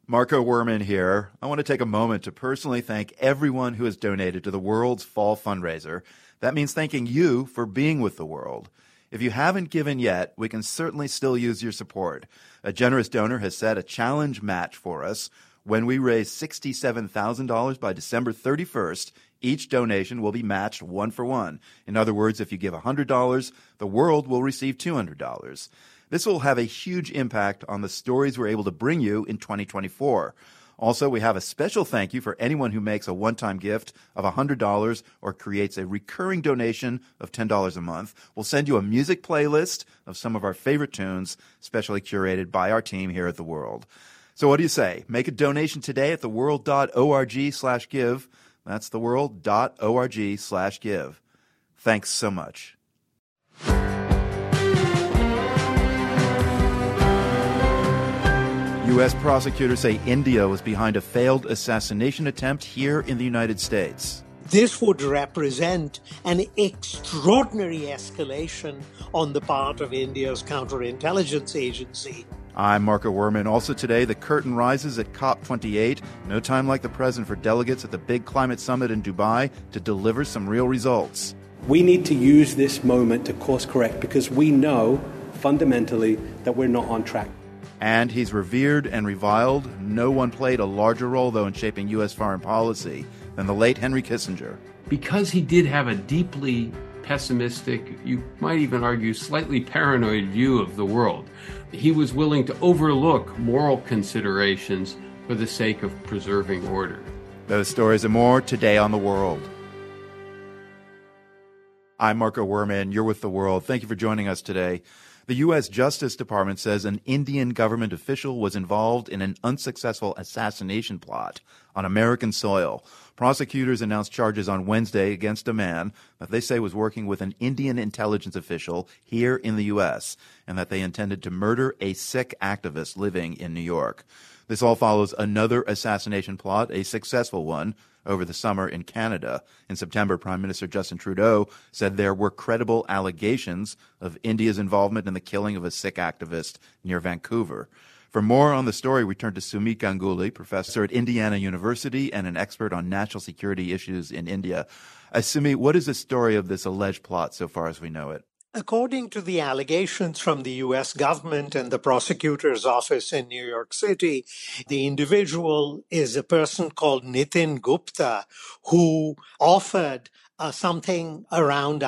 Marco Werman here. I want to take a moment to personally thank everyone who has donated to the World's Fall fundraiser. That means thanking you for being with the world. If you haven't given yet, we can certainly still use your support. A generous donor has set a challenge match for us. When we raise $67,000 by December 31st, each donation will be matched one for one. In other words, if you give $100, the world will receive $200. This will have a huge impact on the stories we're able to bring you in 2024. Also, we have a special thank you for anyone who makes a one-time gift of $100 or creates a recurring donation of $10 a month. We'll send you a music playlist of some of our favorite tunes, specially curated by our team here at The World. So what do you say? Make a donation today at theworld.org/give. That's theworld.org/give. Thanks so much. U.S. prosecutors say India was behind a failed assassination attempt here in the United States. This would represent an extraordinary escalation on the part of India's counterintelligence agency. I'm Marco Werman. Also today, the curtain rises at COP28. No time like the present for delegates at the big climate summit in Dubai to deliver some real results. We need to use this moment to course correct because we know fundamentally that we're not on track. And he's revered and reviled. No one played a larger role, though, in shaping U.S. foreign policy than the late Henry Kissinger. Because he did have a deeply pessimistic, you might even argue slightly paranoid view of the world, he was willing to overlook moral considerations for the sake of preserving order. Those stories and more today on The World. I'm Marco Werman. You're with The World. Thank you for joining us today. The U.S. Justice Department says an Indian government official was involved in an unsuccessful assassination plot on American soil. Prosecutors announced charges on Wednesday against a man that they say was working with an Indian intelligence official here in the U.S. and that they intended to murder a Sikh activist living in New York. This all follows another assassination plot, a successful one, over the summer in Canada. In September, Prime Minister Justin Trudeau said there were credible allegations of India's involvement in the killing of a Sikh activist near Vancouver. For more on the story, we turn to Sumit Ganguly, professor at Indiana University and an expert on national security issues in India. Sumit, what is the story of this alleged plot so far as we know it? According to the allegations from the U.S. government and the prosecutor's office in New York City, the individual is a person called Nitin Gupta, who offered something around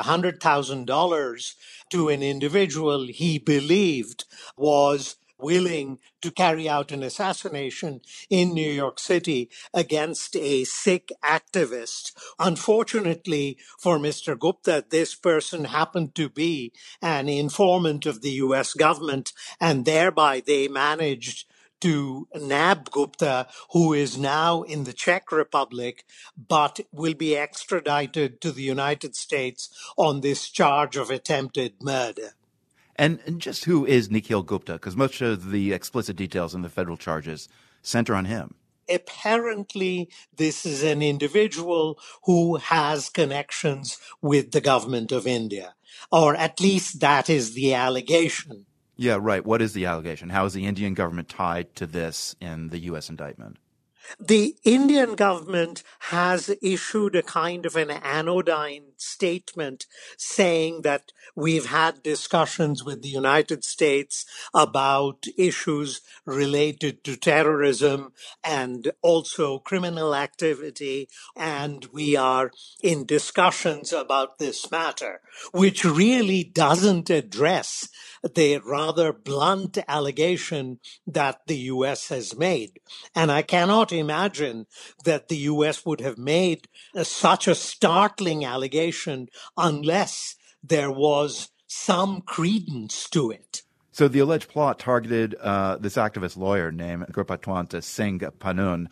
$100,000 to an individual he believed was willing to carry out an assassination in New York City against a Sikh activist. Unfortunately for Mr. Gupta, this person happened to be an informant of the U.S. government, and thereby they managed to nab Gupta, who is now in the Czech Republic, but will be extradited to the United States on this charge of attempted murder. And just who is Nikhil Gupta? Because much of the explicit details in the federal charges center on him. Apparently, this is an individual who has connections with the government of India, or at least that is the allegation. Yeah, right. What is the allegation? How is the Indian government tied to this in the U.S. indictment? The Indian government has issued a kind of an anodyne statement saying that we've had discussions with the United States about issues related to terrorism and also criminal activity, and we are in discussions about this matter, which really doesn't address the rather blunt allegation that the U.S. has made. And I cannot imagine that the U.S. would have made such a startling allegation unless there was some credence to it. So the alleged plot targeted this activist lawyer named Gurpatwant Singh Panun.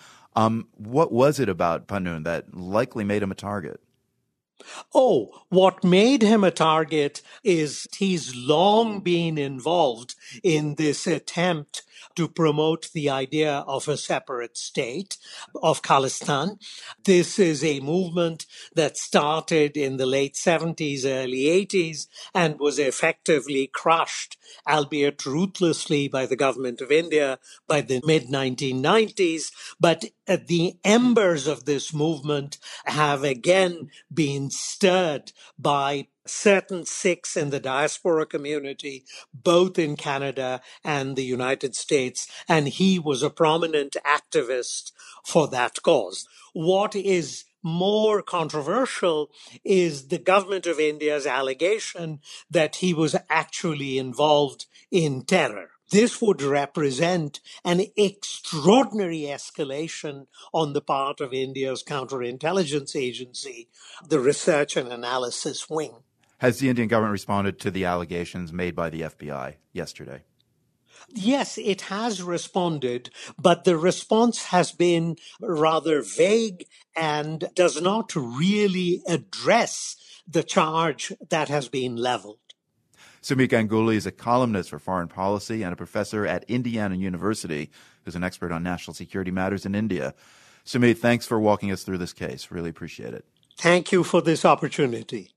What was it about Panun that likely made him a target? Oh, what made him a target is he's long been involved in this attempt to promote the idea of a separate state of Khalistan. This is a movement that started in the late 70s, early 80s, and was effectively crushed, albeit ruthlessly, by the government of India by the mid-1990s. But the embers of this movement have again been stirred by certain Sikhs in the diaspora community, both in Canada and the United States, and he was a prominent activist for that cause. What is more controversial is the government of India's allegation that he was actually involved in terror. This would represent an extraordinary escalation on the part of India's counterintelligence agency, the Research and Analysis Wing. Has the Indian government responded to the allegations made by the FBI yesterday? Yes, it has responded, but the response has been rather vague and does not really address the charge that has been leveled. Sumit Ganguly is a columnist for foreign policy and a professor at Indiana University who's an expert on national security matters in India. Sumit, thanks for walking us through this case. Really appreciate it. Thank you for this opportunity.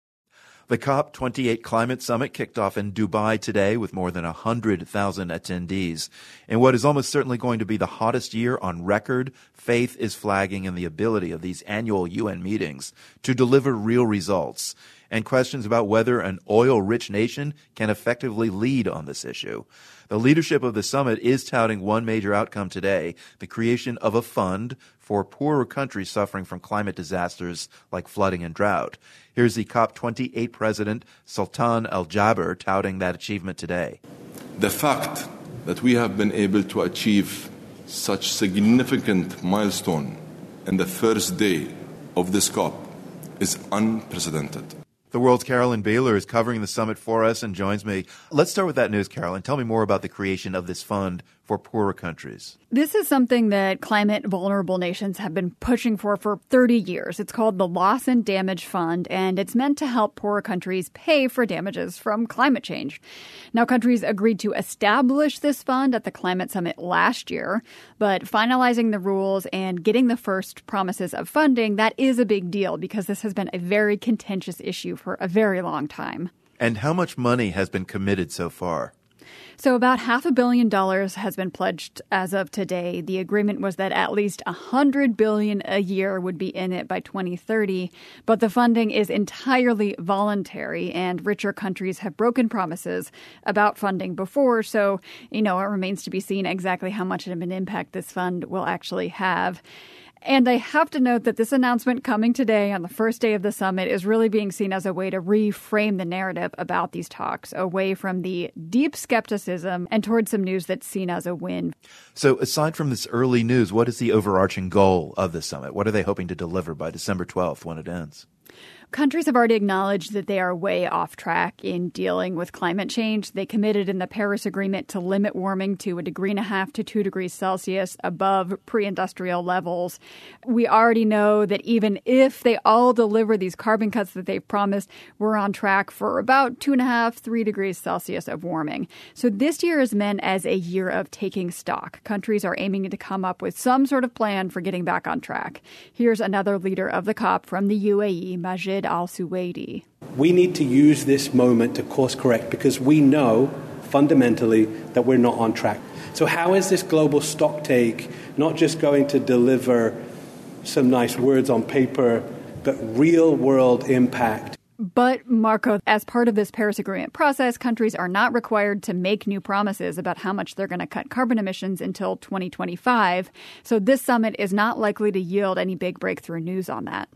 The COP28 Climate Summit kicked off in Dubai today with more than 100,000 attendees. In what is almost certainly going to be the hottest year on record, faith is flagging in the ability of these annual UN meetings to deliver real results, and questions about whether an oil-rich nation can effectively lead on this issue. The leadership of the summit is touting one major outcome today, the creation of a fund for poorer countries suffering from climate disasters like flooding and drought. Here's the COP28 president, Sultan Al Jaber, touting that achievement today. The fact that we have been able to achieve such significant milestone in the first day of this COP is unprecedented. The world's Carolyn Beeler is covering the summit for us and joins me. Let's start with that news, Carolyn. Tell me more about the creation of this fund for poorer countries. This is something that climate vulnerable nations have been pushing for 30 years. It's called the Loss and Damage Fund, and it's meant to help poorer countries pay for damages from climate change. Now, countries agreed to establish this fund at the climate summit last year, but finalizing the rules and getting the first promises of funding, that is a big deal because this has been a very contentious issue for a very long time. And how much money has been committed so far? So about $500 million has been pledged as of today. The agreement was that at least $100 billion a year would be in it by 2030. But the funding is entirely voluntary, and richer countries have broken promises about funding before. So, it remains to be seen exactly how much of an impact this fund will actually have. And I have to note that this announcement coming today on the first day of the summit is really being seen as a way to reframe the narrative about these talks away from the deep skepticism and towards some news that's seen as a win. So aside from this early news, what is the overarching goal of the summit? What are they hoping to deliver by December 12th when it ends? Countries have already acknowledged that they are way off track in dealing with climate change. They committed in the Paris Agreement to limit warming to 1.5 degrees to 2 degrees Celsius above pre-industrial levels. We already know that even if they all deliver these carbon cuts that they've promised, we're on track for about 2.5, 3 degrees Celsius of warming. So this year is meant as a year of taking stock. Countries are aiming to come up with some sort of plan for getting back on track. Here's another leader of the COP from the UAE, Majid Al-Suwaidi. We need to use this moment to course correct because we know fundamentally that we're not on track. So how is this global stocktake not just going to deliver some nice words on paper, but real world impact? But, Marco, as part of this Paris Agreement process, countries are not required to make new promises about how much they're going to cut carbon emissions until 2025. So this summit is not likely to yield any big breakthrough news on that.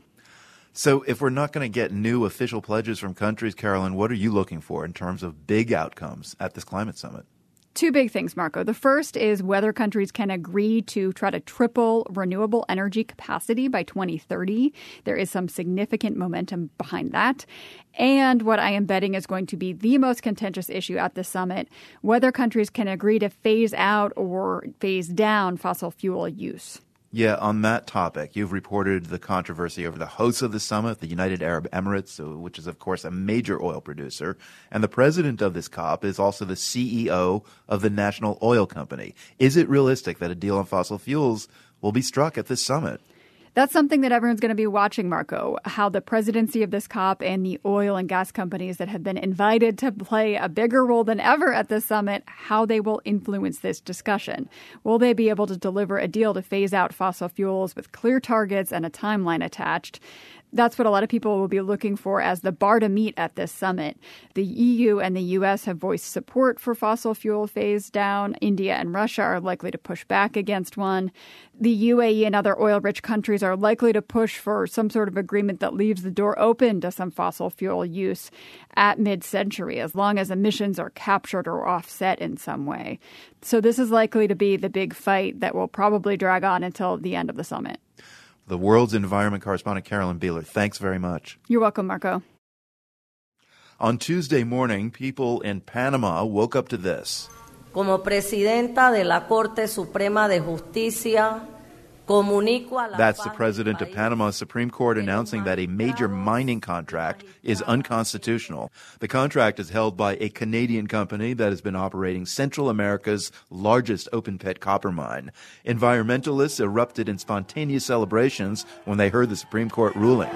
So if we're not going to get new official pledges from countries, Carolyn, what are you looking for in terms of big outcomes at this climate summit? Two big things, Marco. The first is whether countries can agree to try to triple renewable energy capacity by 2030. There is some significant momentum behind that. And what I am betting is going to be the most contentious issue at the summit, whether countries can agree to phase out or phase down fossil fuel use. Yeah, on that topic, you've reported the controversy over the host of the summit, the United Arab Emirates, which is, of course, a major oil producer. And the president of this COP is also the CEO of the National Oil Company. Is it realistic that a deal on fossil fuels will be struck at this summit? That's something that everyone's going to be watching, Marco, how the presidency of this COP and the oil and gas companies that have been invited to play a bigger role than ever at this summit, how they will influence this discussion. Will they be able to deliver a deal to phase out fossil fuels with clear targets and a timeline attached? That's what a lot of people will be looking for as the bar to meet at this summit. The EU and the U.S. have voiced support for fossil fuel phase down. India and Russia are likely to push back against one. The UAE and other oil-rich countries are likely to push for some sort of agreement that leaves the door open to some fossil fuel use at mid-century, as long as emissions are captured or offset in some way. So this is likely to be the big fight that will probably drag on until the end of the summit. The World's Environment correspondent Carolyn Beeler, thanks very much. You're welcome, Marco. On Tuesday morning, people in Panama woke up to this. Como presidenta de la Corte Suprema de Justicia, That's the president of Panama's Supreme Court announcing that a major mining contract is unconstitutional. The contract is held by a Canadian company that has been operating Central America's largest open-pit copper mine. Environmentalists erupted in spontaneous celebrations when they heard the Supreme Court ruling.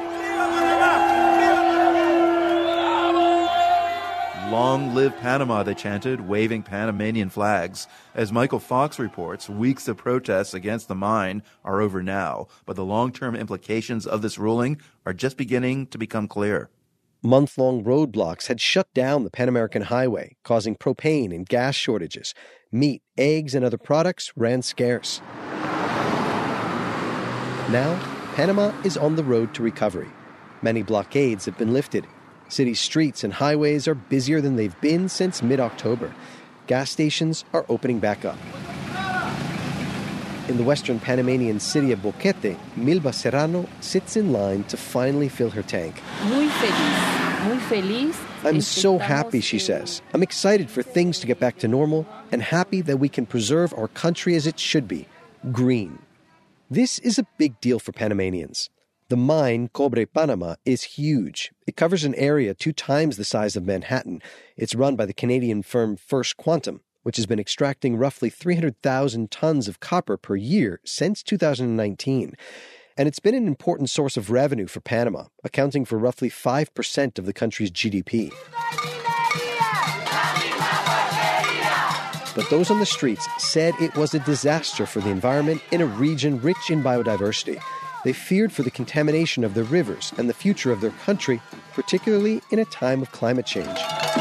Long live Panama, they chanted, waving Panamanian flags. As Michael Fox reports, weeks of protests against the mine are over now, but the long-term implications of this ruling are just beginning to become clear. Month-long roadblocks had shut down the Pan American Highway, causing propane and gas shortages. Meat, eggs, and other products ran scarce. Now, Panama is on the road to recovery. Many blockades have been lifted. City streets and highways are busier than they've been since mid-October. Gas stations are opening back up. In the western Panamanian city of Boquete, Milva Serrano sits in line to finally fill her tank. Muy feliz. I'm so happy, she says. I'm excited for things to get back to normal and happy that we can preserve our country as it should be, green. This is a big deal for Panamanians. The mine, Cobre Panama, is huge. It covers an area 2 times the size of Manhattan. It's run by the Canadian firm First Quantum, which has been extracting roughly 300,000 tons of copper per year since 2019. And it's been an important source of revenue for Panama, accounting for roughly 5% of the country's GDP. But those on the streets said it was a disaster for the environment in a region rich in biodiversity. They feared for the contamination of their rivers and the future of their country, particularly in a time of climate change.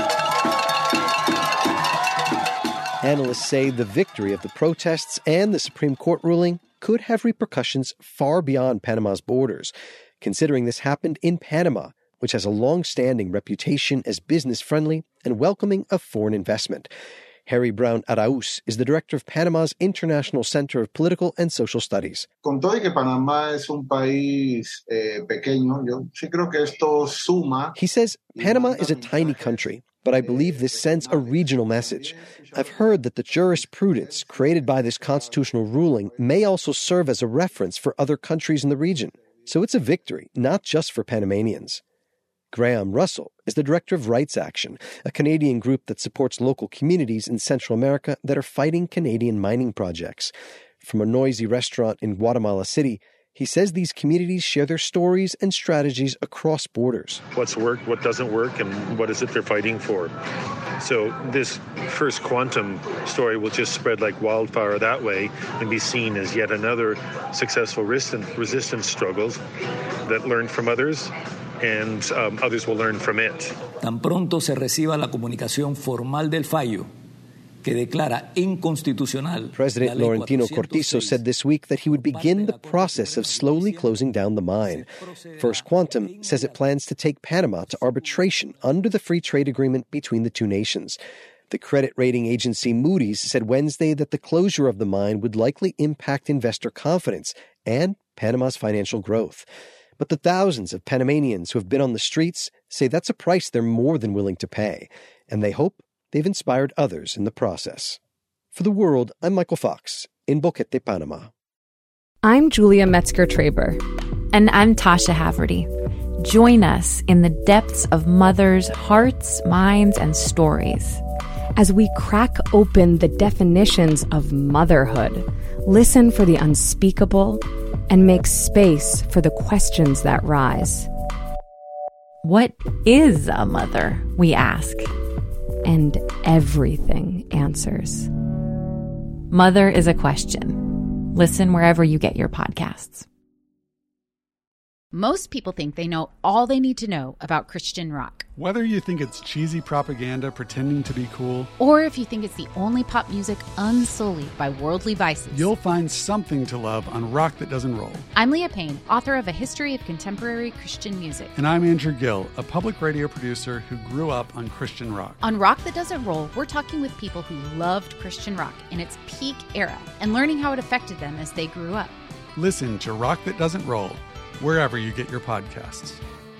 Analysts say the victory of the protests and the Supreme Court ruling could have repercussions far beyond Panama's borders, considering this happened in Panama, which has a long-standing reputation as business-friendly and welcoming of foreign investment. Harry Brown Araúz is the director of Panama's International Center of Political and Social Studies. Con todo y que Panamá es un país pequeño, yo sí creo que esto suma. He says Panama is a tiny country, but I believe this sends a regional message. I've heard that the jurisprudence created by this constitutional ruling may also serve as a reference for other countries in the region. So it's a victory, not just for Panamanians. Graham Russell is the director of Rights Action, a Canadian group that supports local communities in Central America that are fighting Canadian mining projects. From a noisy restaurant in Guatemala City, he says these communities share their stories and strategies across borders. What's worked, what doesn't work, and what is it they're fighting for? So this First Quantum story will just spread like wildfire that way and be seen as yet another successful resistance struggles that learned from others, and others will learn from it. Tan pronto se reciba la comunicación formal del fallo que declara inconstitucional. President Laurentino Cortizo said this week that he would begin the process of slowly closing down the mine. First Quantum says it plans to take Panama to arbitration under the free trade agreement between the two nations. The credit rating agency Moody's said Wednesday that the closure of the mine would likely impact investor confidence and Panama's financial growth. But the thousands of Panamanians who have been on the streets say that's a price they're more than willing to pay, and they hope they've inspired others in the process. For The World, I'm Michael Fox in Boquete, Panama. I'm Julia Metzger-Traber. And I'm Tasha Haverty. Join us in the depths of mothers' hearts, minds, and stories. As we crack open the definitions of motherhood, listen for the unspeakable, and make space for the questions that rise. What is a mother, we ask? And everything answers. Mother is a Question. Listen wherever you get your podcasts. Most people think they know all they need to know about Christian rock. Whether you think it's cheesy propaganda pretending to be cool, or if you think it's the only pop music unsullied by worldly vices, you'll find something to love on Rock That Doesn't Roll. I'm Leah Payne, author of A History of Contemporary Christian Music. And I'm Andrew Gill, a public radio producer who grew up on Christian rock. On Rock That Doesn't Roll, we're talking with people who loved Christian rock in its peak era and learning how it affected them as they grew up. Listen to Rock That Doesn't Roll wherever you get your podcasts.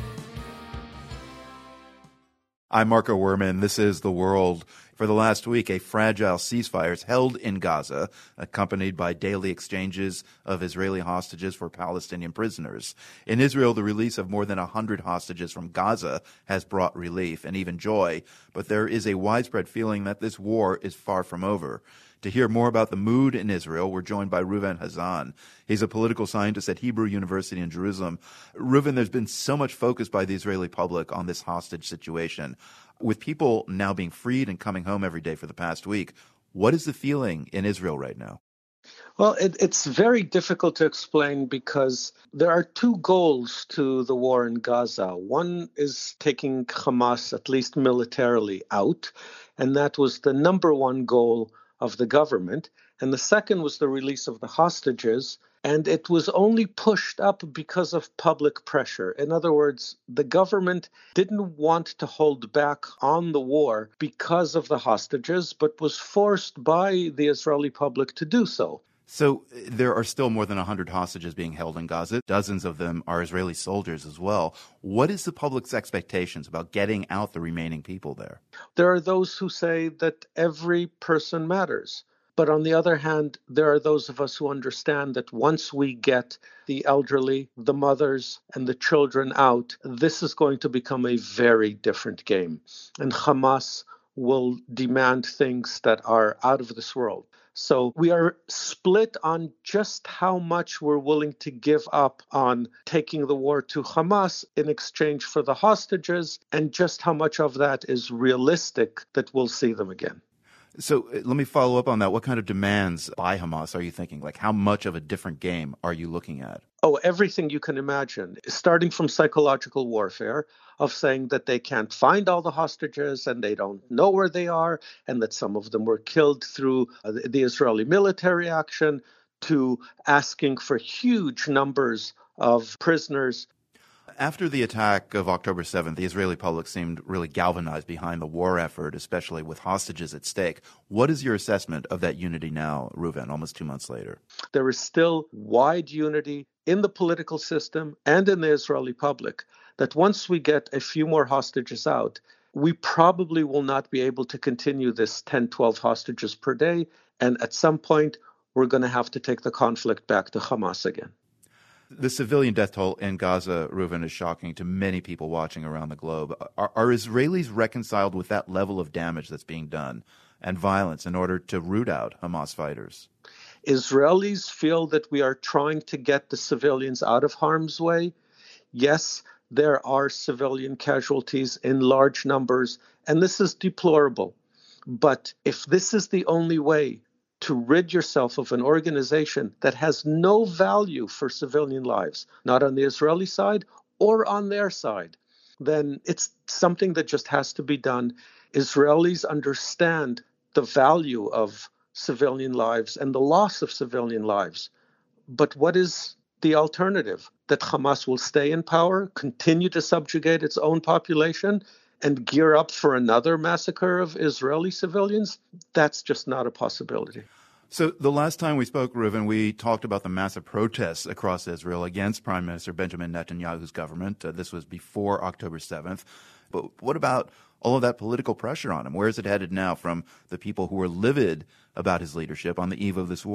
I'm Marco Werman. This is The World. For the last week, a fragile ceasefire is held in Gaza, accompanied by daily exchanges of Israeli hostages for Palestinian prisoners. In Israel, the release of more than 100 hostages from Gaza has brought relief and even joy, but there is a widespread feeling that this war is far from over. To hear more about the mood in Israel, we're joined by Reuven Hazan. He's a political scientist at Hebrew University in Jerusalem. Reuven, there's been so much focus by the Israeli public on this hostage situation. With people now being freed and coming home every day for the past week, what is the feeling in Israel right now? Well, it's very difficult to explain because there are two goals to the war in Gaza. One is taking Hamas, at least militarily, out, and that was the number one goal of the government. And the second was the release of the hostages, and it was only pushed up because of public pressure. In other words, the government didn't want to hold back on the war because of the hostages, but was forced by the Israeli public to do so. So there are still more than 100 hostages being held in Gaza. Dozens of them are Israeli soldiers as well. What is the public's expectations about getting out the remaining people there? There are those who say that every person matters. But on the other hand, there are those of us who understand that once we get the elderly, the mothers, and the children out, this is going to become a very different game. And Hamas will demand things that are out of this world. So we are split on just how much we're willing to give up on taking the war to Hamas in exchange for the hostages, and just how much of that is realistic that we'll see them again. So let me follow up on that. What kind of demands by Hamas are you thinking? Like, how much of a different game are you looking at? Oh, everything you can imagine, starting from psychological warfare of saying that they can't find all the hostages and they don't know where they are, and that some of them were killed through the Israeli military action, to asking for huge numbers of prisoners. After the attack of October 7th, the Israeli public seemed really galvanized behind the war effort, especially with hostages at stake. What is your assessment of that unity now, Reuven, almost 2 months later? There is still wide unity in the political system and in the Israeli public that once we get a few more hostages out, we probably will not be able to continue this 10, 12 hostages per day. And at some point, we're going to have to take the conflict back to Hamas again. The civilian death toll in Gaza, Reuven, is shocking to many people watching around the globe. Are Israelis reconciled with that level of damage that's being done and violence in order to root out Hamas fighters? Israelis feel that we are trying to get the civilians out of harm's way. Yes, there are civilian casualties in large numbers, and this is deplorable. But if this is the only way to rid yourself of an organization that has no value for civilian lives, not on the Israeli side or on their side, then it's something that just has to be done. Israelis understand the value of civilian lives and the loss of civilian lives. But what is the alternative? That Hamas will stay in power, continue to subjugate its own population, and gear up for another massacre of Israeli civilians? That's just not a possibility. So the last time we spoke, Reuven, we talked about the massive protests across Israel against Prime Minister Benjamin Netanyahu's government. This was before October 7th. But what about all of that political pressure on him? Where is it headed now from the people who were livid about his leadership on the eve of this war?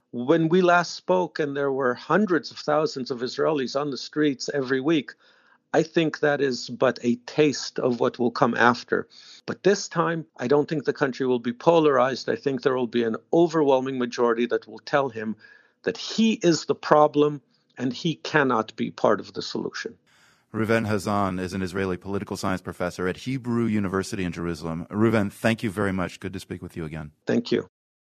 When we last spoke and there were hundreds of thousands of Israelis on the streets every week, I think that is but a taste of what will come after. But this time, I don't think the country will be polarized. I think there will be an overwhelming majority that will tell him that he is the problem and he cannot be part of the solution. Reuven Hazan is an Israeli political science professor at Hebrew University in Jerusalem. Reuven, thank you very much. Good to speak with you again. Thank you.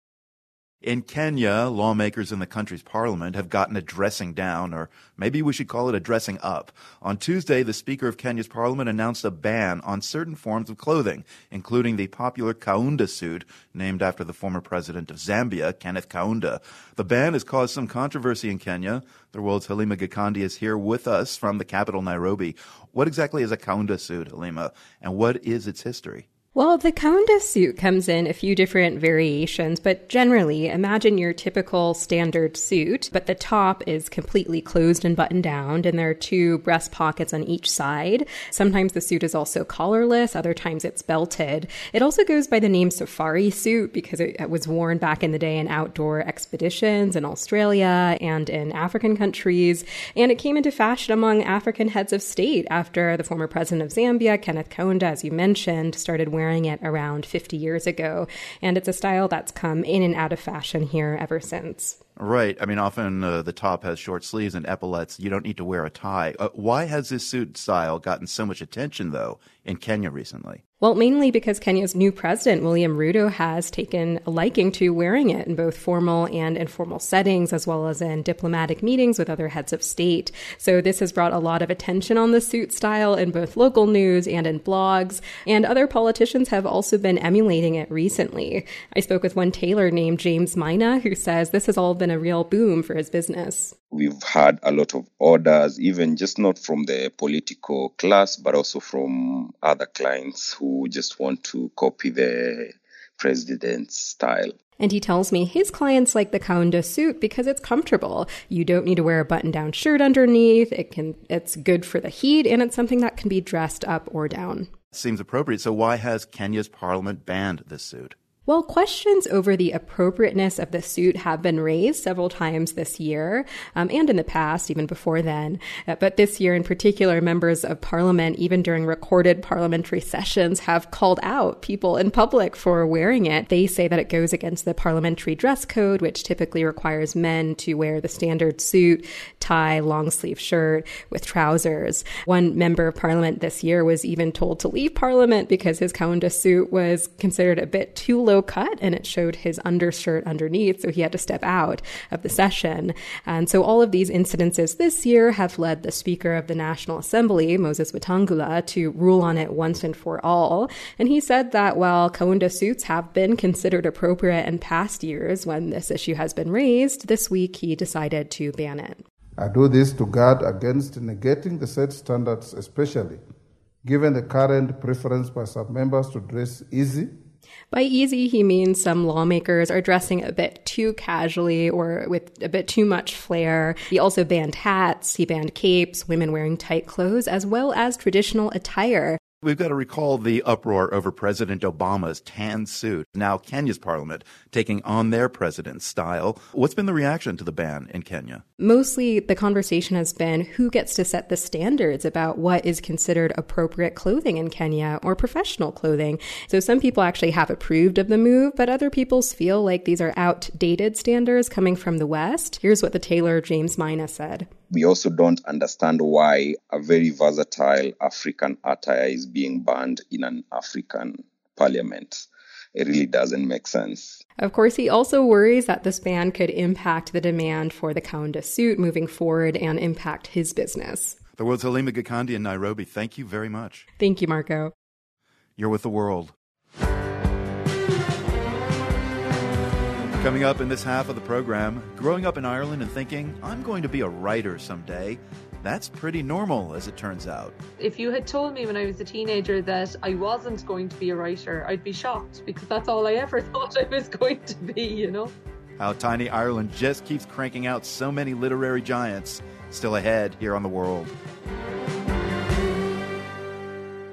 In Kenya, lawmakers in the country's parliament have gotten a dressing down, or maybe we should call it a dressing up. On Tuesday, the Speaker of Kenya's parliament announced a ban on certain forms of clothing, including the popular Kaunda suit, named after the former president of Zambia, Kenneth Kaunda. The ban has caused some controversy in Kenya. The world's Halima Gikandi is here with us from the capital, Nairobi. What exactly is a Kaunda suit, Halima, and what is its history? Well, the Kaunda suit comes in a few different variations, but generally, imagine your typical standard suit, but the top is completely closed and buttoned down, and there are two breast pockets on each side. Sometimes the suit is also collarless, other times it's belted. It also goes by the name safari suit because it was worn back in the day in outdoor expeditions in Australia and in African countries, and it came into fashion among African heads of state after the former president of Zambia, Kenneth Kaunda, as you mentioned, started wearing it around 50 years ago. And it's a style that's come in and out of fashion here ever since. Right. I mean, often the top has short sleeves and epaulets. You don't need to wear a tie. Why has this suit style gotten so much attention, though, in Kenya recently? Well, mainly because Kenya's new president, William Ruto, has taken a liking to wearing it in both formal and informal settings, as well as in diplomatic meetings with other heads of state. So this has brought a lot of attention on the suit style in both local news and in blogs, and other politicians have also been emulating it recently. I spoke with one tailor named James Mina, who says this has all been a real boom for his business. We've had a lot of orders, even just not from the political class, but also from other clients who just want to copy the president's style. And he tells me his clients like the Kaunda suit because it's comfortable. You don't need to wear a button-down shirt underneath. It's good for the heat, and it's something that can be dressed up or down. Seems appropriate. So why has Kenya's parliament banned this suit? Well, questions over the appropriateness of the suit have been raised several times this year, and in the past, even before then. But this year in particular, members of parliament, even during recorded parliamentary sessions, have called out people in public for wearing it. They say that it goes against the parliamentary dress code, which typically requires men to wear the standard suit, tie, long sleeve shirt with trousers. One member of parliament this year was even told to leave parliament because his Kaunda suit was considered a bit too low cut and it showed his undershirt underneath, so he had to step out of the session. And so all of these incidences this year have led the Speaker of the National Assembly, Moses Wetangula, to rule on it once and for all. And he said that while Kaunda suits have been considered appropriate in past years when this issue has been raised, this week he decided to ban it. I do this to guard against negating the set standards, especially given the current preference by some members to dress easy. By easy, he means some lawmakers are dressing a bit too casually or with a bit too much flair. He also banned hats, he banned capes, women wearing tight clothes, as well as traditional attire. We've got to recall the uproar over President Obama's tan suit. Now Kenya's parliament taking on their president's style. What's been the reaction to the ban in Kenya? Mostly the conversation has been who gets to set the standards about what is considered appropriate clothing in Kenya or professional clothing. So some people actually have approved of the move, but other people feel like these are outdated standards coming from the West. Here's what the tailor James Mina said. We also don't understand why a very versatile African attire is being banned in an African parliament. It really doesn't make sense. Of course, he also worries that this ban could impact the demand for the Kaunda suit moving forward and impact his business. The world's Halima Gikandi in Nairobi. Thank you very much. Thank you, Marco. You're with The World. Coming up in this half of the program, growing up in Ireland and thinking, I'm going to be a writer someday. That's pretty normal, as it turns out. If you had told me when I was a teenager that I wasn't going to be a writer, I'd be shocked because that's all I ever thought I was going to be, you know? How tiny Ireland just keeps cranking out so many literary giants. Still ahead here on The World.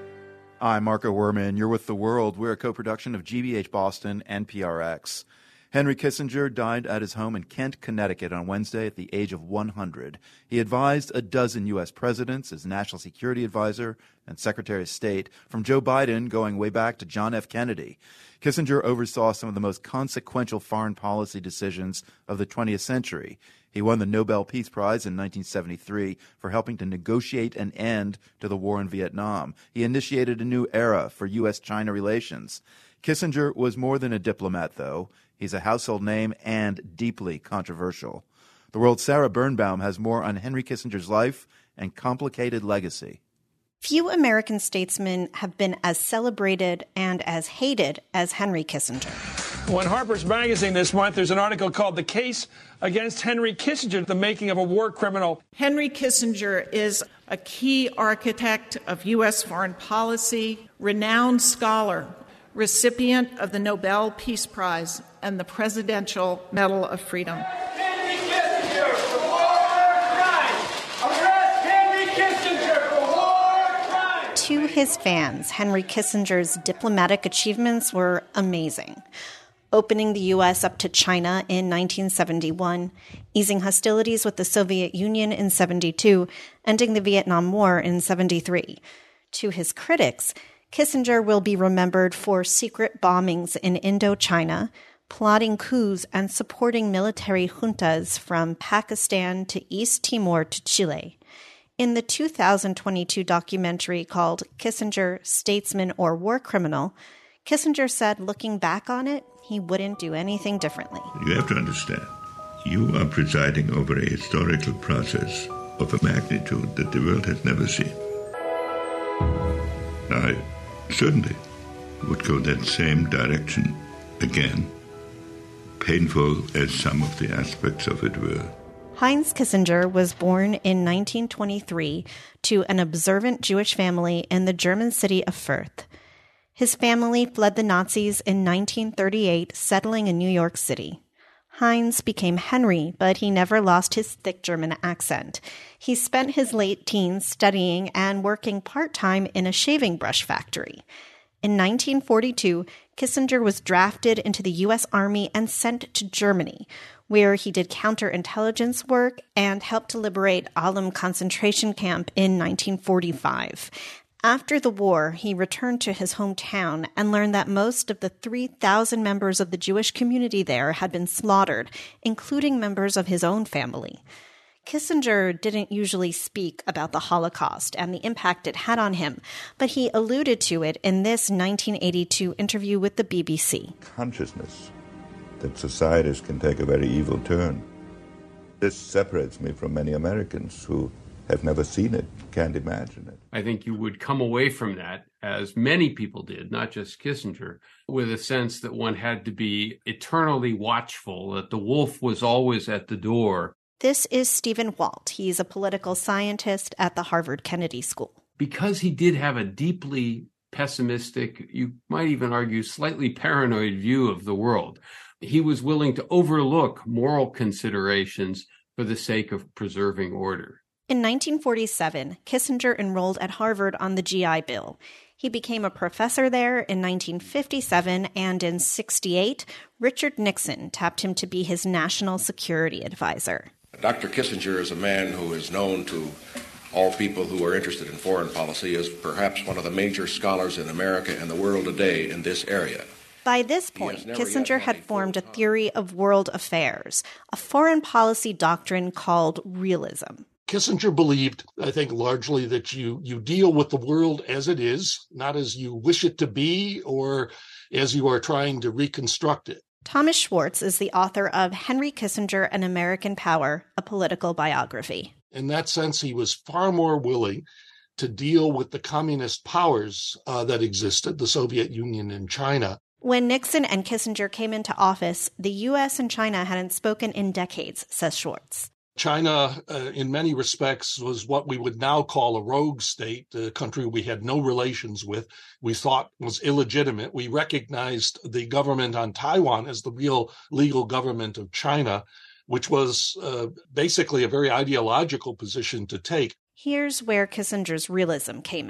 I'm Marco Werman. You're with The World. We're a co-production of GBH Boston and PRX. Henry Kissinger died at his home in Kent, Connecticut on Wednesday at the age of 100. He advised a dozen U.S. presidents as National Security Advisor and Secretary of State, from Joe Biden going way back to John F. Kennedy. Kissinger oversaw some of the most consequential foreign policy decisions of the 20th century. He won the Nobel Peace Prize in 1973 for helping to negotiate an end to the war in Vietnam. He initiated a new era for U.S.-China relations. Kissinger was more than a diplomat, though. He's a household name and deeply controversial. The World's Sarah Birnbaum has more on Henry Kissinger's life and complicated legacy. Few American statesmen have been as celebrated and as hated as Henry Kissinger. Well, in Harper's Magazine this month, there's an article called The Case Against Henry Kissinger, the Making of a War Criminal. Henry Kissinger is a key architect of U.S. foreign policy, renowned scholar, recipient of the Nobel Peace Prize and the Presidential Medal of Freedom. Henry Kissinger for war crimes! Arrest Henry Kissinger for war crimes! To his fans, Henry Kissinger's diplomatic achievements were amazing. Opening the U.S. up to China in 1971, easing hostilities with the Soviet Union in 72, ending the Vietnam War in 73. To his critics, Kissinger will be remembered for secret bombings in Indochina, plotting coups and supporting military juntas from Pakistan to East Timor to Chile. In the 2022 documentary called Kissinger, Statesman or War Criminal, Kissinger said, looking back on it, he wouldn't do anything differently. You have to understand, you are presiding over a historical process of a magnitude that the world has never seen. I certainly would go that same direction again, painful as some of the aspects of it were. Heinz Kissinger was born in 1923 to an observant Jewish family in the German city of Fürth. His family fled the Nazis in 1938, settling in New York City. Heinz became Henry, but he never lost his thick German accent. He spent his late teens studying and working part-time in a shaving brush factory. In 1942, Kissinger was drafted into the U.S. Army and sent to Germany, where he did counterintelligence work and helped to liberate Ahlem concentration camp in 1945. After the war, he returned to his hometown and learned that most of the 3,000 members of the Jewish community there had been slaughtered, including members of his own family. Kissinger didn't usually speak about the Holocaust and the impact it had on him, but he alluded to it in this 1982 interview with the BBC. Consciousness that societies can take a very evil turn. This separates me from many Americans who have never seen it, can't imagine it. I think you would come away from that, as many people did, not just Kissinger, with a sense that one had to be eternally watchful, that the wolf was always at the door. This is Stephen Walt. He's a political scientist at the Harvard Kennedy School. Because he did have a deeply pessimistic, you might even argue slightly paranoid view of the world, he was willing to overlook moral considerations for the sake of preserving order. In 1947, Kissinger enrolled at Harvard on the GI Bill. He became a professor there in 1957, and in 1968, Richard Nixon tapped him to be his national security advisor. Dr. Kissinger is a man who is known to all people who are interested in foreign policy as perhaps one of the major scholars in America and the world today in this area. By this point, Kissinger had formed a theory of world affairs, a foreign policy doctrine called realism. Kissinger believed, I think, largely that you deal with the world as it is, not as you wish it to be or as you are trying to reconstruct it. Thomas Schwartz is the author of Henry Kissinger and American Power, a Political Biography. In that sense, he was far more willing to deal with the communist powers that existed, the Soviet Union and China. When Nixon and Kissinger came into office, the U.S. and China hadn't spoken in decades, says Schwartz. China, in many respects, was what we would now call a rogue state, a country we had no relations with, we thought was illegitimate. We recognized the government on Taiwan as the real legal government of China, which was basically a very ideological position to take. Here's where Kissinger's realism came in.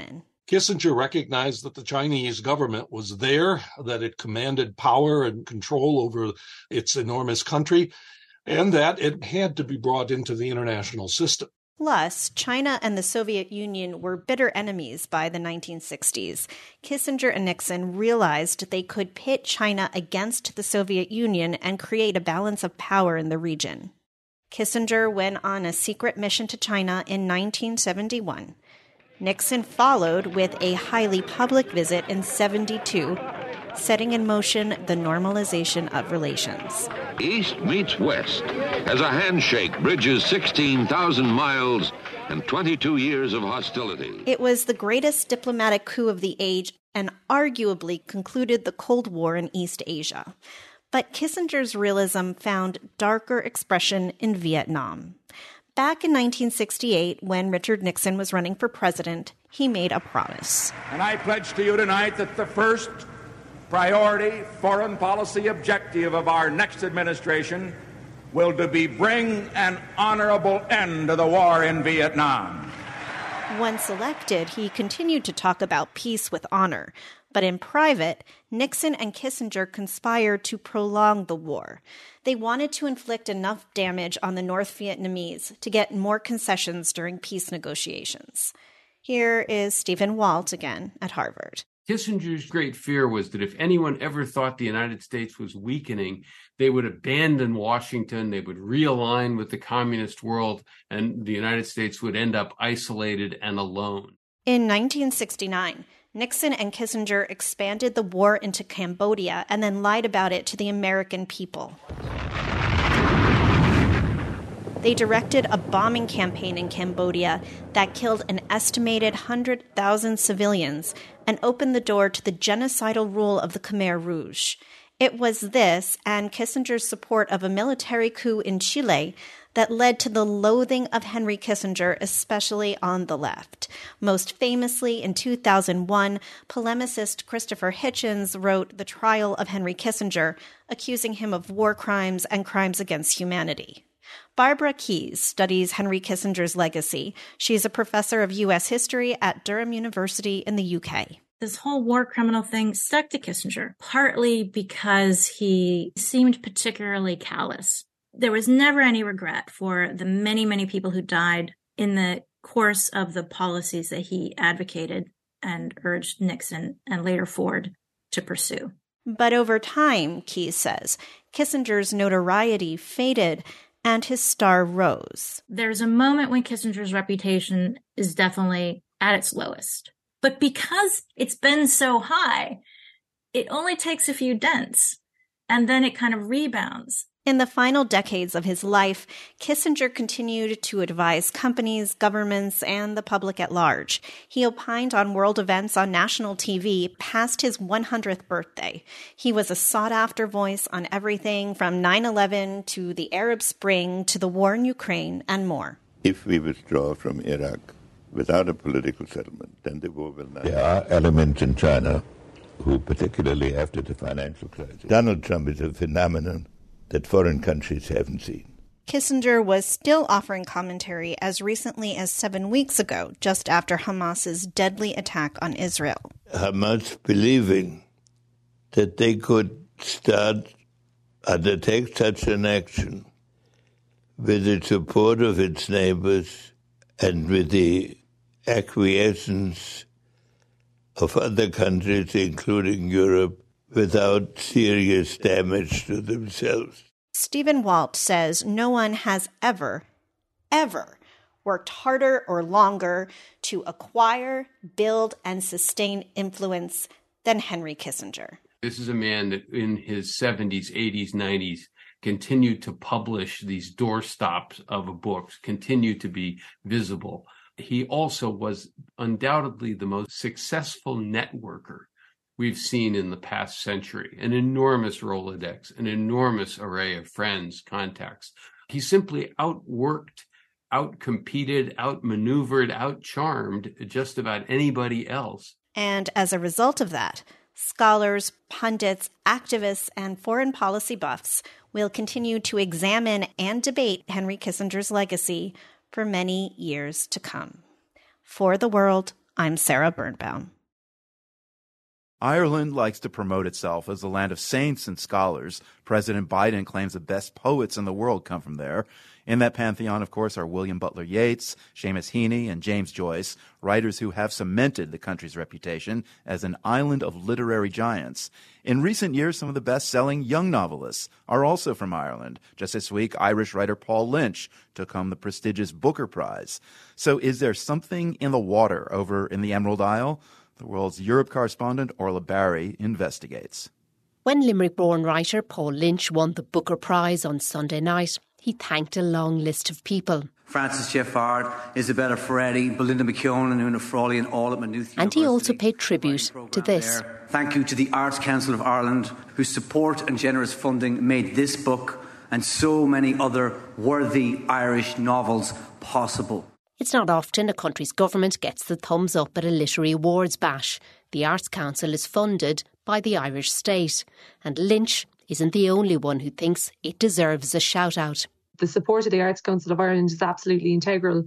Kissinger recognized that the Chinese government was there, that it commanded power and control over its enormous country, and that it had to be brought into the international system. Plus, China and the Soviet Union were bitter enemies by the 1960s. Kissinger and Nixon realized they could pit China against the Soviet Union and create a balance of power in the region. Kissinger went on a secret mission to China in 1971. Nixon followed with a highly public visit in 1972, setting in motion the normalization of relations. East meets West as a handshake bridges 16,000 miles and 22 years of hostility. It was the greatest diplomatic coup of the age and arguably concluded the Cold War in East Asia. But Kissinger's realism found darker expression in Vietnam. Back in 1968, when Richard Nixon was running for president, he made a promise. And I pledge to you tonight that the first priority foreign policy objective of our next administration will be bring an honorable end to the war in Vietnam. Once elected, he continued to talk about peace with honor. But in private, Nixon and Kissinger conspired to prolong the war. They wanted to inflict enough damage on the North Vietnamese to get more concessions during peace negotiations. Here is Stephen Walt again at Harvard. Kissinger's great fear was that if anyone ever thought the United States was weakening, they would abandon Washington, they would realign with the communist world, and the United States would end up isolated and alone. In 1969, Nixon and Kissinger expanded the war into Cambodia and then lied about it to the American people. They directed a bombing campaign in Cambodia that killed an estimated 100,000 civilians and opened the door to the genocidal rule of the Khmer Rouge. It was this and Kissinger's support of a military coup in Chile that led to the loathing of Henry Kissinger, especially on the left. Most famously, in 2001, polemicist Christopher Hitchens wrote The Trial of Henry Kissinger, accusing him of war crimes and crimes against humanity. Barbara Keyes studies Henry Kissinger's legacy. She's a professor of U.S. history at Durham University in the UK. This whole war criminal thing stuck to Kissinger, partly because he seemed particularly callous. There was never any regret for the many, many people who died in the course of the policies that he advocated and urged Nixon and later Ford to pursue. But over time, Keyes says, Kissinger's notoriety faded and his star rose. There's a moment when Kissinger's reputation is definitely at its lowest. But because it's been so high, it only takes a few dents, and then it kind of rebounds. In the final decades of his life, Kissinger continued to advise companies, governments, and the public at large. He opined on world events on national TV past his 100th birthday. He was a sought-after voice on everything from 9/11 to the Arab Spring to the war in Ukraine and more. If we withdraw from Iraq without a political settlement, then the war will not. There are elements in China who, particularly after the financial crisis, Donald Trump is a phenomenon that foreign countries haven't seen. Kissinger was still offering commentary as recently as 7 weeks ago, just after Hamas's deadly attack on Israel. Hamas believing that they could start undertake such an action with the support of its neighbors and with the acquiescence of other countries, including Europe, without serious damage to themselves. Stephen Walt says no one has ever worked harder or longer to acquire, build, and sustain influence than Henry Kissinger. This is a man that in his 70s, 80s, 90s continued to publish these doorstops of books, continued to be visible. He also was undoubtedly the most successful networker we've seen in the past century, an enormous Rolodex, an enormous array of friends, contacts. He simply outworked, outcompeted, outmaneuvered, outcharmed just about anybody else. And as a result of that, scholars, pundits, activists, and foreign policy buffs will continue to examine and debate Henry Kissinger's legacy for many years to come. For The World, I'm Sarah Birnbaum. Ireland likes to promote itself as the land of saints and scholars. President Biden claims the best poets in the world come from there. In that pantheon, of course, are William Butler Yeats, Seamus Heaney, and James Joyce, writers who have cemented the country's reputation as an island of literary giants. In recent years, some of the best-selling young novelists are also from Ireland. Just this week, Irish writer Paul Lynch took home the prestigious Booker Prize. So is there something in the water over in the Emerald Isle? The World's Europe correspondent Orla Barry investigates. When Limerick-born writer Paul Lynch won the Booker Prize on Sunday night, he thanked a long list of people. Francis Jeffard, Isabella Ferretti, Belinda McKeown and Una Frawley and all at Maynooth. And he also paid tribute to this. Thank you to the Arts Council of Ireland, whose support and generous funding made this book and so many other worthy Irish novels possible. It's not often a country's government gets the thumbs up at a literary awards bash. The Arts Council is funded by the Irish state. And Lynch isn't the only one who thinks it deserves a shout-out. The support of the Arts Council of Ireland is absolutely integral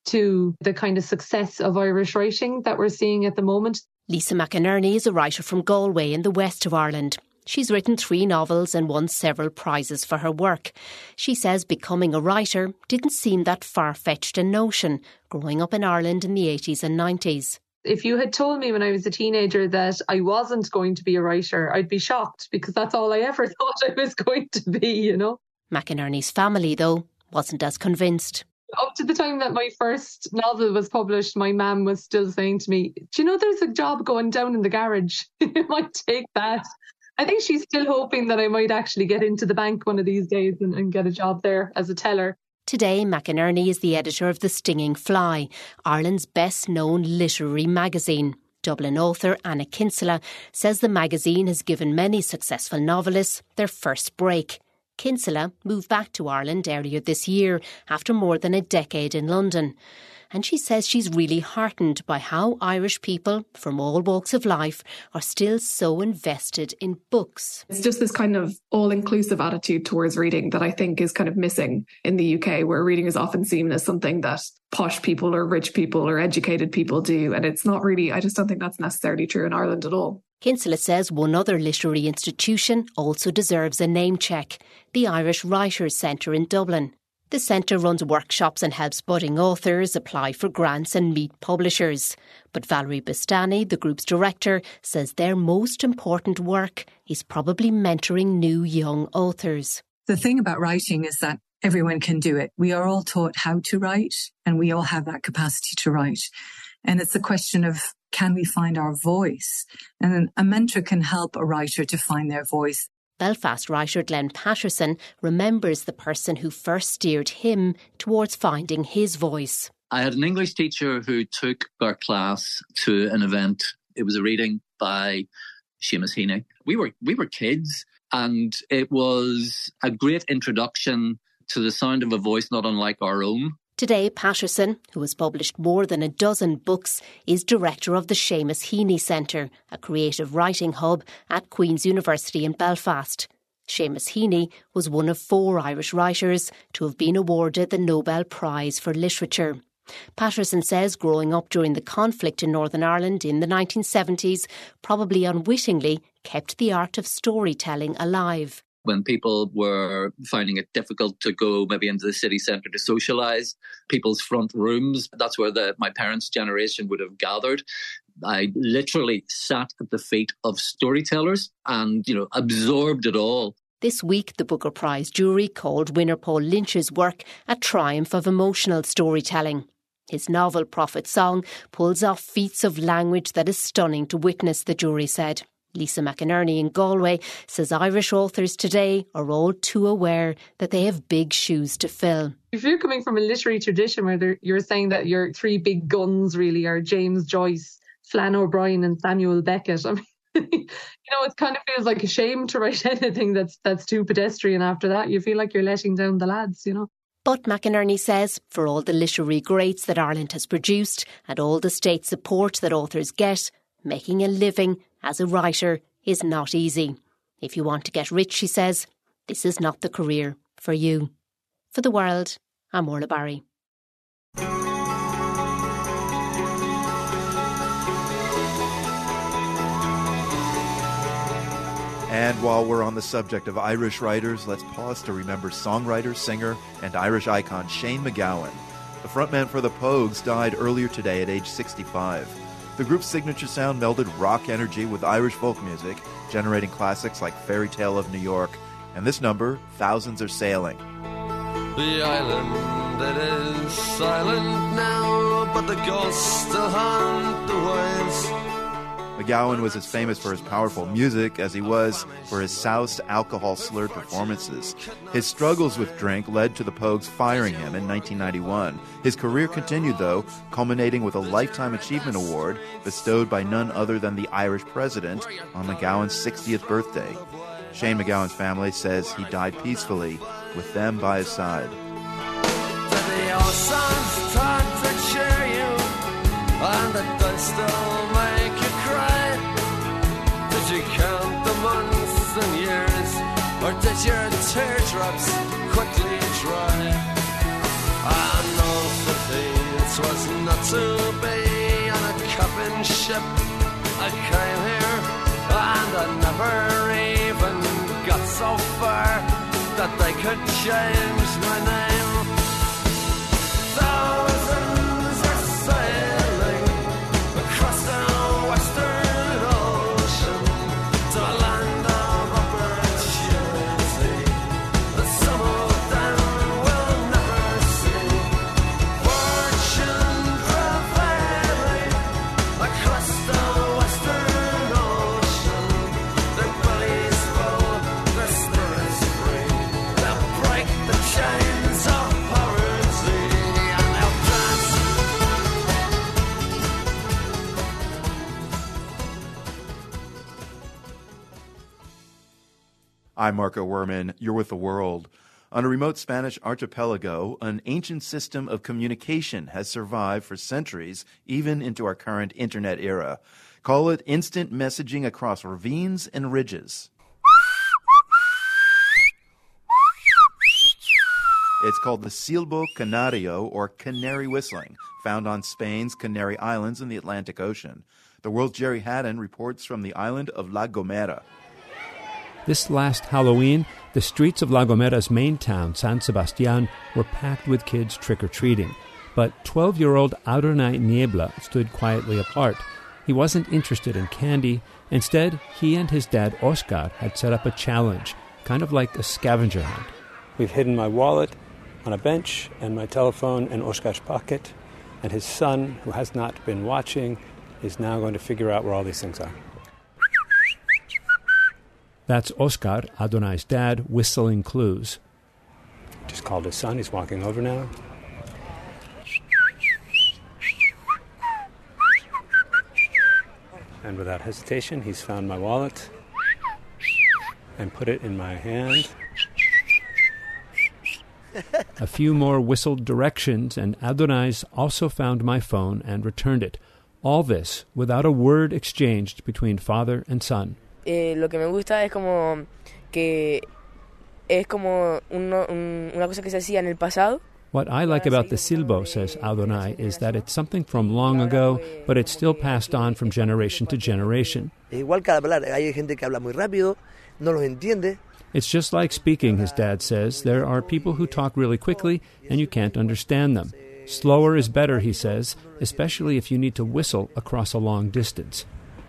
to the kind of success of Irish writing that we're seeing at the moment. Lisa McInerney is a writer from Galway in the west of Ireland. She's written 3 novels and won several prizes for her work. She says becoming a writer didn't seem that far-fetched a notion growing up in Ireland in the 80s and 90s. If you had told me when I was a teenager that I wasn't going to be a writer, I'd be shocked because that's all I ever thought I was going to be, you know. McInerney's family, though, wasn't as convinced. Up to the time that my first novel was published, my mum was still saying to me, do you know there's a job going down in the garage? You might take that. I think she's still hoping that I might actually get into the bank one of these days and get a job there as a teller. Today, McInerney is the editor of The Stinging Fly, Ireland's best-known literary magazine. Dublin author Anna Kinsella says the magazine has given many successful novelists their first break. Kinsella moved back to Ireland earlier this year after more than a decade in London. And she says she's really heartened by how Irish people from all walks of life are still so invested in books. It's just this kind of all-inclusive attitude towards reading that I think is kind of missing in the UK, where reading is often seen as something that posh people or rich people or educated people do. And it's not really, I just don't think that's necessarily true in Ireland at all. Kinsella says one other literary institution also deserves a name check, the Irish Writers' Centre in Dublin. The centre runs workshops and helps budding authors apply for grants and meet publishers. But Valerie Bastani, the group's director, says their most important work is probably mentoring new young authors. The thing about writing is that everyone can do it. We are all taught how to write, and we all have that capacity to write. And it's a question of, can we find our voice? And a mentor can help a writer to find their voice. Belfast writer Glenn Patterson remembers the person who first steered him towards finding his voice. I had an English teacher who took our class to an event. It was a reading by Seamus Heaney. We were kids, and it was a great introduction to the sound of a voice not unlike our own. Today, Patterson, who has published more than a dozen books, is director of the Seamus Heaney Centre, a creative writing hub at Queen's University in Belfast. Seamus Heaney was one of 4 Irish writers to have been awarded the Nobel Prize for Literature. Patterson says growing up during the conflict in Northern Ireland in the 1970s probably unwittingly kept the art of storytelling alive. When people were finding it difficult to go maybe into the city centre to socialise, people's front rooms, that's where my parents' generation would have gathered. I literally sat at the feet of storytellers and, absorbed it all. This week, the Booker Prize jury called winner Paul Lynch's work a triumph of emotional storytelling. His novel Prophet Song pulls off feats of language that is stunning to witness, the jury said. Lisa McInerney in Galway says Irish authors today are all too aware that they have big shoes to fill. If you're coming from a literary tradition where you're saying that your 3 big guns really are James Joyce, Flann O'Brien and Samuel Beckett, I mean, it kind of feels like a shame to write anything that's too pedestrian after that. You feel like you're letting down the lads, But McInerney says for all the literary greats that Ireland has produced and all the state support that authors get, making a living as a writer is not easy. If you want to get rich, she says, this is not the career for you. For The World, I'm Orla Barry. And while we're on the subject of Irish writers, let's pause to remember songwriter, singer, and Irish icon Shane MacGowan. The frontman for the Pogues died earlier today at age 65. The group's signature sound melded rock energy with Irish folk music, generating classics like Fairy Tale of New York, and this number, Thousands Are Sailing. The island, it is silent now, but the ghosts still haunt the waves. MacGowan was as famous for his powerful music as he was for his soused, alcohol-slurred performances. His struggles with drink led to the Pogues firing him in 1991. His career continued, though, culminating with a Lifetime Achievement Award bestowed by none other than the Irish president on MacGowan's 60th birthday. Shane MacGowan's family says he died peacefully, with them by his side. The old songs talk to cheer you, and the dice still make you cry. Did you count the months and years, or did your teardrops quickly dry? I know the it was not to be on a coffin ship. I came here, and I never even got so far that they could change my name. Thousands are sailing across the western ocean to a land of opportunity that some of them will never see. Fortune prevailing across the western ocean. Their bellies full, their spirits free. They'll break the chains of poverty and they'll dance. I'm Marco Werman. You're with The World. On a remote Spanish archipelago, an ancient system of communication has survived for centuries, even into our current internet era. Call it instant messaging across ravines and ridges. It's called the silbo canario, or canary whistling, found on Spain's Canary Islands in the Atlantic Ocean. The World's Jerry Haddon reports from the island of La Gomera. This last Halloween, the streets of La Gomera's main town, San Sebastián, were packed with kids trick-or-treating. But 12-year-old Adonai Niebla stood quietly apart. He wasn't interested in candy. Instead, he and his dad, Oscar, had set up a challenge, kind of like a scavenger hunt. We've hidden my wallet on a bench and my telephone in Oscar's pocket, and his son, who has not been watching, is now going to figure out where all these things are. That's Oscar, Adonai's dad, whistling clues. Just called his son. He's walking over now. And without hesitation, he's found my wallet and put it in my hand. A few more whistled directions, and Adonai's also found my phone and returned it. All this without a word exchanged between father and son. Lo que me gusta es como que es como una cosa que se hacía en el pasado. What I like about the silbo, says Adonai, is that it's something from long ago, but it's still passed on from generation to generation. Igual que hablar, hay gente que habla muy rápido, no los entiende. It's just like speaking, his dad says. There are people who talk really quickly, and you can't understand them. Slower is better, he says, especially if you need to whistle across a long distance.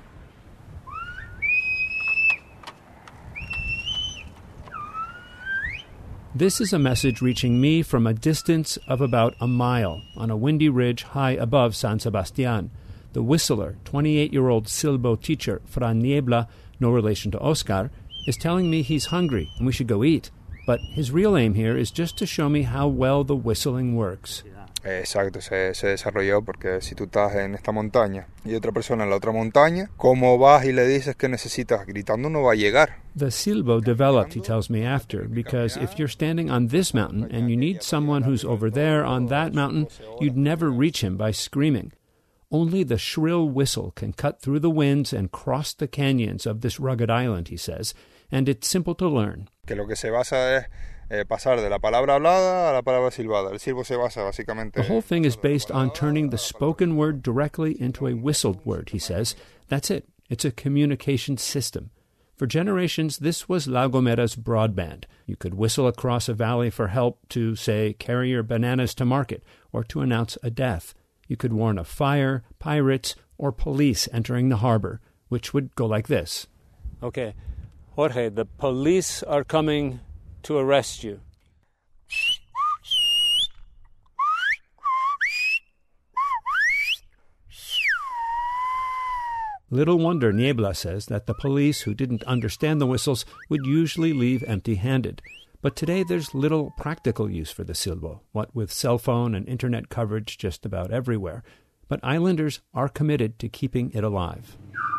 This is a message reaching me from a distance of about a mile on a windy ridge high above San Sebastián. The whistler, 28-year-old silbo teacher Fran Niebla, no relation to Oscar, is telling me he's hungry and we should go eat. But his real aim here is just to show me how well the whistling works. Exacto, se desarrolló porque si tú estás en esta montaña y otra persona en la otra montaña, ¿cómo vas y le dices que necesitas? Gritando no va a llegar. The silbo developed, he tells me after, because if you're standing on this mountain and you need someone who's over there on that mountain, you'd never reach him by screaming. Only the shrill whistle can cut through the winds and cross the canyons of this rugged island, he says, and it's simple to learn. Que lo que se basa es pasar de la palabra hablada a la palabra silbada. El silbo se basa básicamente. The whole thing is based on turning the spoken word directly into a whistled word, he says. That's it. It's a communication system. For generations, this was La Gomera's broadband. You could whistle across a valley for help to, say, carry your bananas to market or to announce a death. You could warn of fire, pirates, or police entering the harbor, which would go like this. Okay, Jorge, the police are coming to arrest you. Little wonder, Niebla says, that the police who didn't understand the whistles would usually leave empty-handed. But today there's little practical use for the silbo, what with cell phone and internet coverage just about everywhere. But islanders are committed to keeping it alive.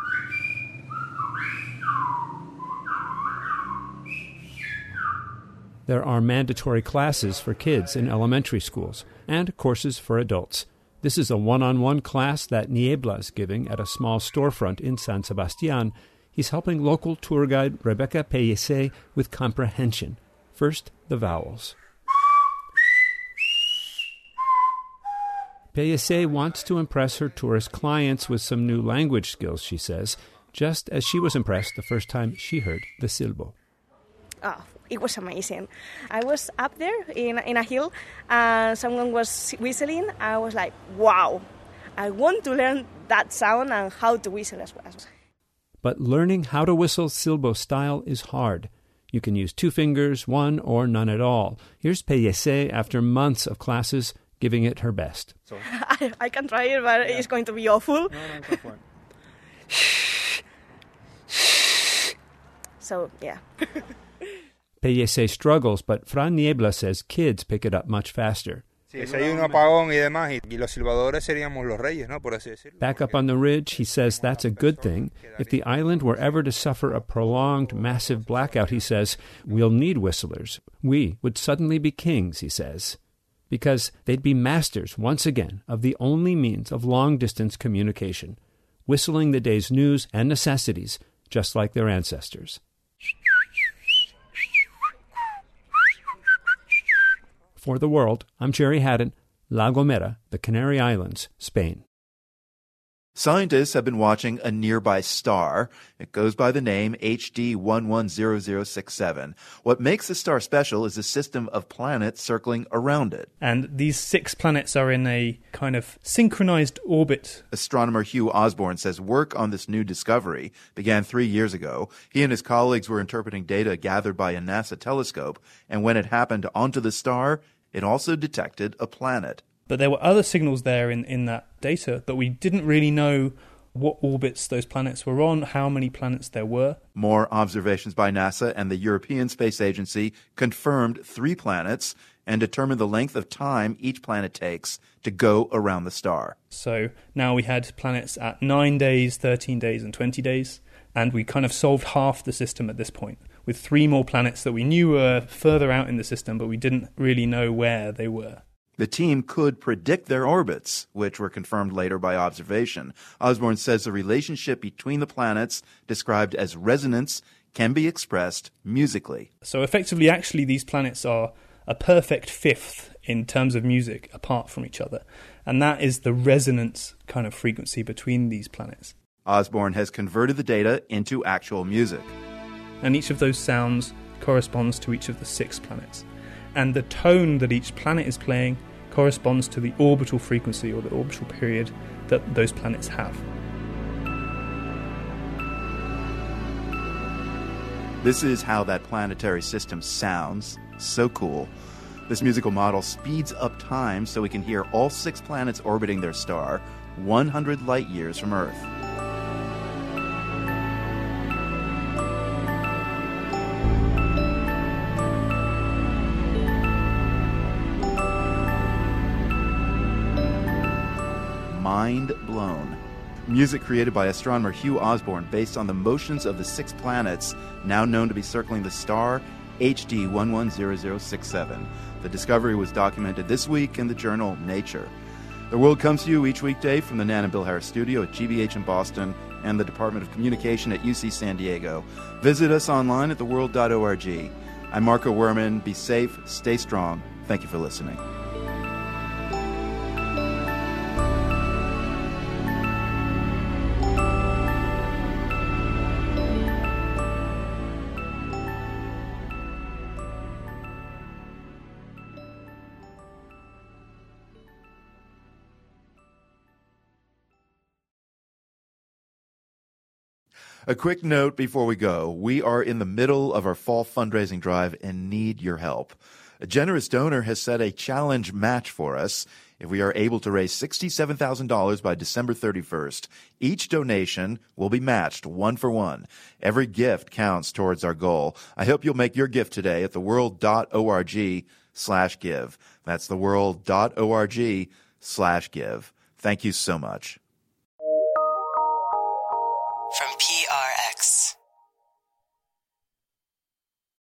There are mandatory classes for kids in elementary schools and courses for adults. This is a one-on-one class that Niebla is giving at a small storefront in San Sebastián. He's helping local tour guide Rebecca Pellicer with comprehension. First, the vowels. Pellicer wants to impress her tourist clients with some new language skills, she says, just as she was impressed the first time she heard the silbo. Oh, it was amazing. I was up there in a hill and someone was whistling. I was like, wow, I want to learn that sound and how to whistle as well. But learning how to whistle silbo style is hard. You can use 2 fingers, 1, or none at all. Here's Pellicer after months of classes giving it her best. I can try it, but it's going to be awful. No, go for it. So, yeah. Pellicer struggles, but Fran Niebla says kids pick it up much faster. Back up on the ridge, he says that's a good thing. If the island were ever to suffer a prolonged, massive blackout, he says, we'll need whistlers. We would suddenly be kings, he says, because they'd be masters, once again, of the only means of long-distance communication, whistling the day's news and necessities, just like their ancestors. For the World, I'm Jerry Haddon, La Gomera, the Canary Islands, Spain. Scientists have been watching a nearby star. It goes by the name HD 110067. What makes the star special is a system of planets circling around it. And these 6 planets are in a kind of synchronized orbit. Astronomer Hugh Osborne says work on this new discovery began 3 years ago. He and his colleagues were interpreting data gathered by a NASA telescope, and when it happened onto the star, it also detected a planet. But there were other signals there in that data, but we didn't really know what orbits those planets were on, how many planets there were. More observations by NASA and the European Space Agency confirmed 3 planets and determined the length of time each planet takes to go around the star. So now we had planets at 9 days, 13 days, and 20 days, and we kind of solved half the system at this point, with 3 more planets that we knew were further out in the system, but we didn't really know where they were. The team could predict their orbits, which were confirmed later by observation. Osborne says the relationship between the planets, described as resonance, can be expressed musically. So effectively, actually, these planets are a perfect fifth in terms of music apart from each other. And that is the resonance kind of frequency between these planets. Osborne has converted the data into actual music. And each of those sounds corresponds to each of the 6 planets. And the tone that each planet is playing corresponds to the orbital frequency or the orbital period that those planets have. This is how that planetary system sounds. So cool. This musical model speeds up time so we can hear all 6 planets orbiting their star 100 light years from Earth. Mind blown. Music created by astronomer Hugh Osborne based on the motions of the 6 planets now known to be circling the star HD 110067. The discovery was documented this week in the journal Nature. The World comes to you each weekday from the Nan and Bill Harris studio at GBH in Boston and the Department of Communication at UC San Diego. Visit us online at theworld.org. I'm Marco Werman. Be safe, stay strong. Thank you for listening. A quick note before we go. We are in the middle of our fall fundraising drive and need your help. A generous donor has set a challenge match for us. If we are able to raise $67,000 by December 31st, each donation will be matched 1-for-1. Every gift counts towards our goal. I hope you'll make your gift today at theworld.org/give. That's theworld.org/give. Thank you so much. From PRX.